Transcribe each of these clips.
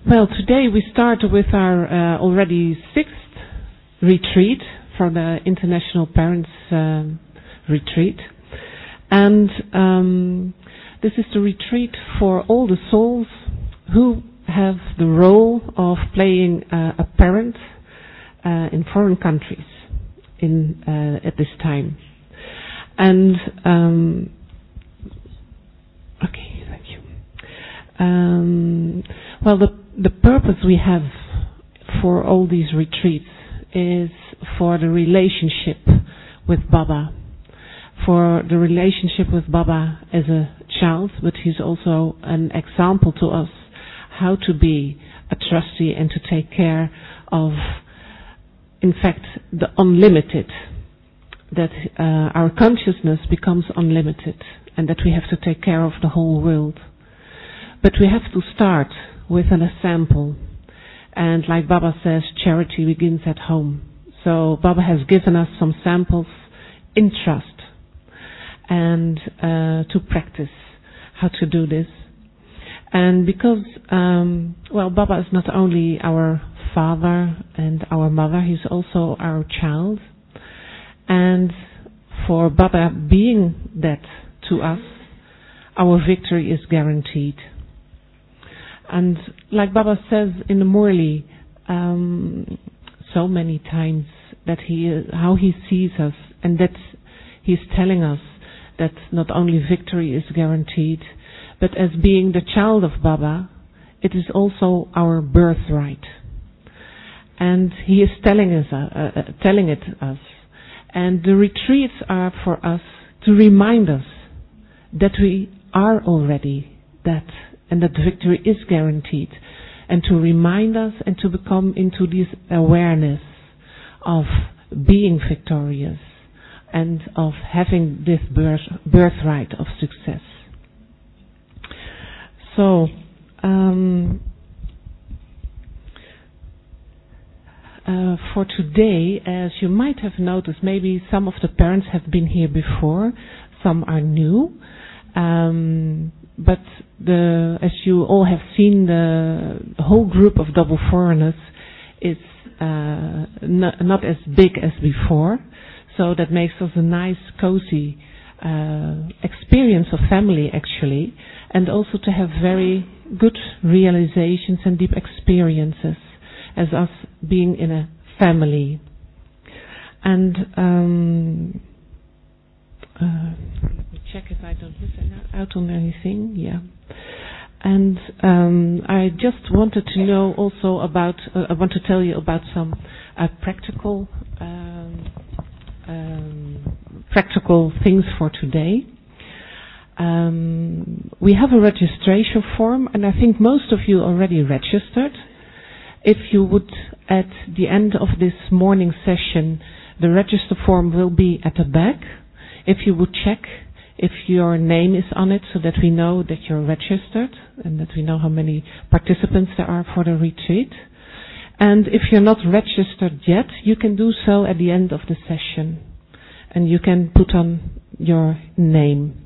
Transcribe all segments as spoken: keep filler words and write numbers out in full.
Well, today we start with our uh, already sixth retreat for the International Parents um, Retreat. And um, this is the retreat for all the souls who have the role of playing uh, a parent uh, in foreign countries in uh, at this time. And um, okay, thank you. Um, well, the the purpose we have for all these retreats is for the relationship with Baba, for the relationship with Baba as a child, but he's also an example to us how to be a trustee and to take care of, in fact, the unlimited, that uh, our consciousness becomes unlimited and that we have to take care of the whole world. But we have to start with an example. And like Baba says, charity begins at home. So Baba has given us some samples in trust and uh, to practice how to do this. And because, um, well, Baba is not only our father and our mother, he's also our child. And for Baba being that to us, our victory is guaranteed. And like Baba says in the Murli, um, so many times that he, how he sees us, and that he's telling us that not only victory is guaranteed, but as being the child of Baba, it is also our birthright. And he is telling us, uh, uh, telling it us. And the retreats are for us to remind us that we are already that, and that victory is guaranteed, and to remind us and to become into this awareness of being victorious and of having this birth, birthright of success. So, um, uh, for today, as you might have noticed, maybe some of the parents have been here before, some are new. Um, But the, as you all have seen, the whole group of double foreigners is uh, not, not as big as before. So that makes us a nice, cozy uh, experience of family, actually, and also to have very good realizations and deep experiences as us being in a family. And um, uh, check if I don't miss out on anything. Yeah. And um, I just wanted to know also about, uh, I want to tell you about some uh, practical um, um, practical things for today. Um, we have a registration form, and I think most of you already registered. If you would, at the end of this morning session, the register form will be at the back. If you would check if your name is on it, so that we know that you're registered and that we know how many participants there are for the retreat. And if you're not registered yet, you can do so at the end of the session, and you can put on your name.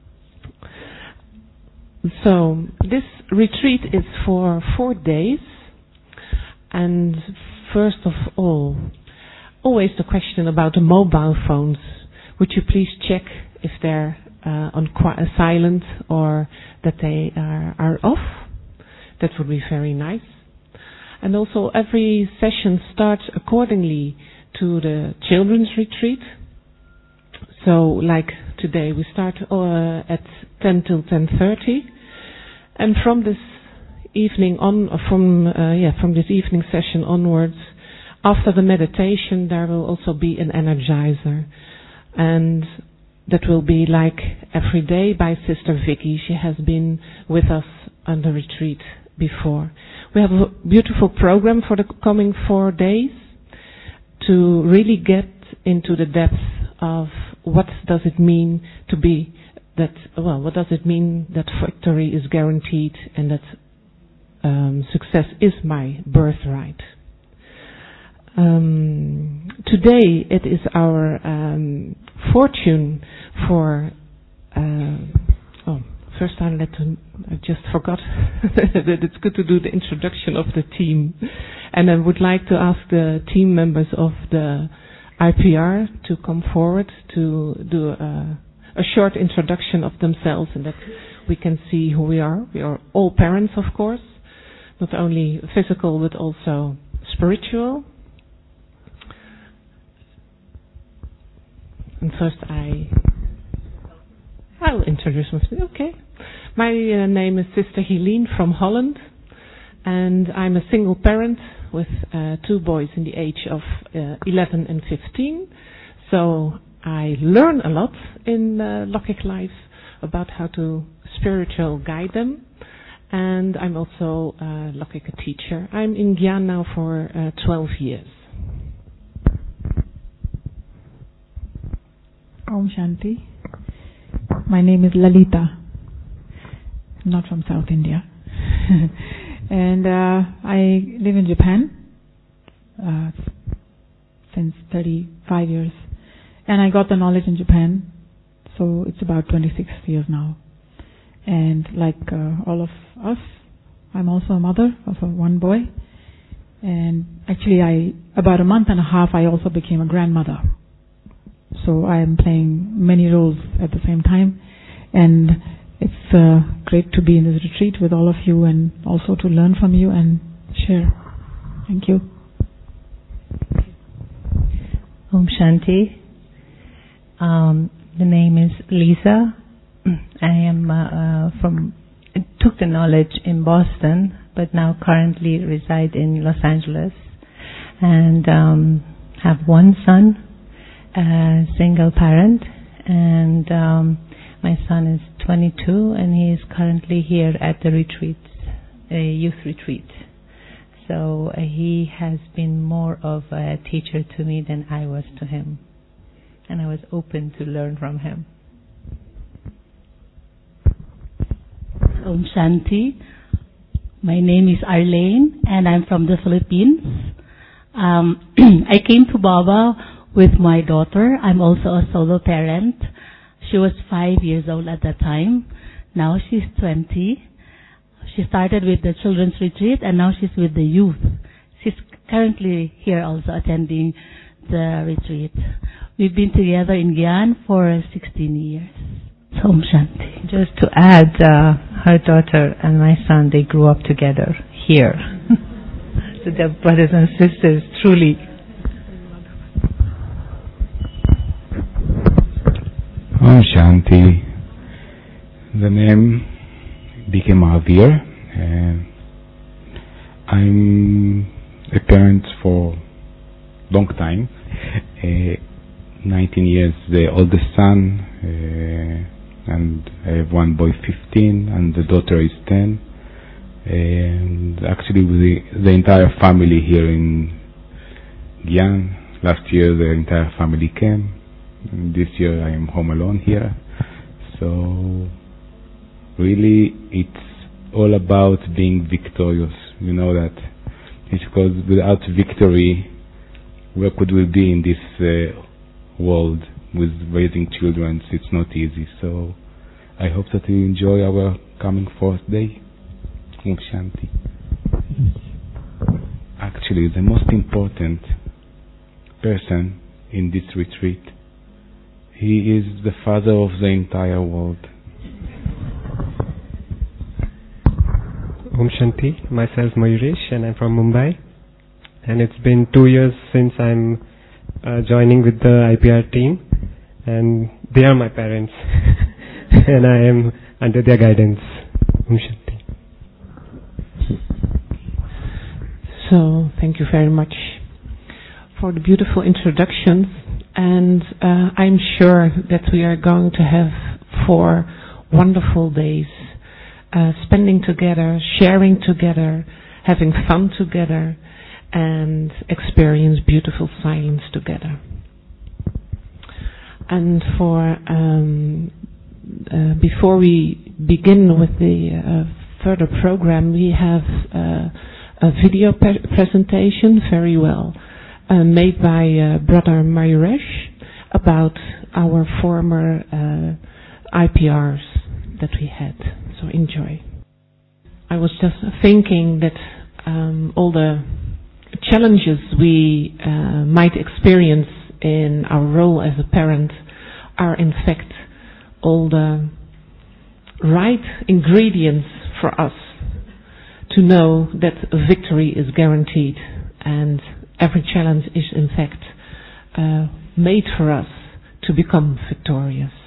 So this retreat is for four days, and first of all, always the question about the mobile phones. Would you please check if they're uh, on qu- silent or that they are, are off? That would be very nice. And also every session starts accordingly to the children's retreat. So like today we start uh, at ten till ten thirty, and from this evening on, or from uh, yeah from this evening session onwards, after the meditation there will also be an energizer. And that will be like every day by Sister Vicky. She has been with us on the retreat before. We have a beautiful program for the coming four days to really get into the depth of what does it mean to be that, well, what does it mean that victory is guaranteed and that um, success is my birthright. Um, today it is our um, fortune for, uh, oh, first I'd like to, I just forgot that it's good to do the introduction of the team. And I would like to ask the team members of the I P R to come forward to do a, a short introduction of themselves, and that we can see who we are. We are all parents, of course, not only physical but also spiritual. And first I, I will introduce myself. Okay. My uh, name is Sister Helene from Holland, and I'm a single parent with uh, two boys in the age of uh, eleven and fifteen. So I learn a lot in uh, Lockheed Life about how to spiritual guide them. And I'm also uh, Lockheed a teacher. I'm in Gyan now for uh, twelve years. Om Shanti. My name is Lalita. I'm not from South India. And uh, I live in Japan uh, since thirty-five years. And I got the knowledge in Japan, so it's about twenty-six years now. And like uh, all of us, I'm also a mother of a one boy. And actually, I about a month and a half, I also became a grandmother. So I am playing many roles at the same time. And it's uh, great to be in this retreat with all of you and also to learn from you and share. Thank you. Om Shanti. Um, the name is Lisa. I am uh, uh, from, took the knowledge in Boston, but now currently reside in Los Angeles. And um, have one son, a single parent, and um, my son is twenty-two, and he is currently here at the retreat, a youth retreat. So uh, he has been more of a teacher to me than I was to him. And I was open to learn from him. Om Shanti. My name is Arlene, and I'm from the Philippines. Um, I came to Baba with my daughter. I'm also a solo parent. She was five years old at that time. Now she's twenty. She started with the children's retreat, and now she's with the youth. She's currently here also attending the retreat. We've been together in Gyan for sixteen years. Om Shanti. Just to add, uh, her daughter and my son, they grew up together here. So they're brothers and sisters, truly. Om Shanti. The name became Avir. Uh, I'm a parent for long time. Uh, nineteen years, the oldest son, uh, and I have one boy, fifteen, and the daughter is ten. And actually, the, the entire family here in Gyan. Last year, the entire family came. And this year, I am home alone here. So, really, it's all about being victorious. You know that. It's because without victory, where could we be in this uh, world with raising children? It's not easy. So, I hope that you enjoy our coming forth day. Om Shanti. Actually, the most important person in this retreat, he is the father of the entire world. Om Shanti. Myself Mayuresh, and I'm from Mumbai. And it's been two years since I'm uh, joining with the I P R team, and they are my parents, and I am under their guidance. Om Shanti. So, thank you very much for the beautiful introductions, and uh, I'm sure that we are going to have four wonderful days uh, spending together, sharing together, having fun together, and experience beautiful silence together. And for um, uh, before we begin with the uh, further program, we have uh, a video pre- presentation, very well, uh, made by uh, Brother Mayuresh about our former uh, I P Rs that we had. So enjoy. I was just thinking that um, all the challenges we uh, might experience in our role as a parent are in fact all the right ingredients for us to know that victory is guaranteed, and every challenge is in fact uh, made for us to become victorious.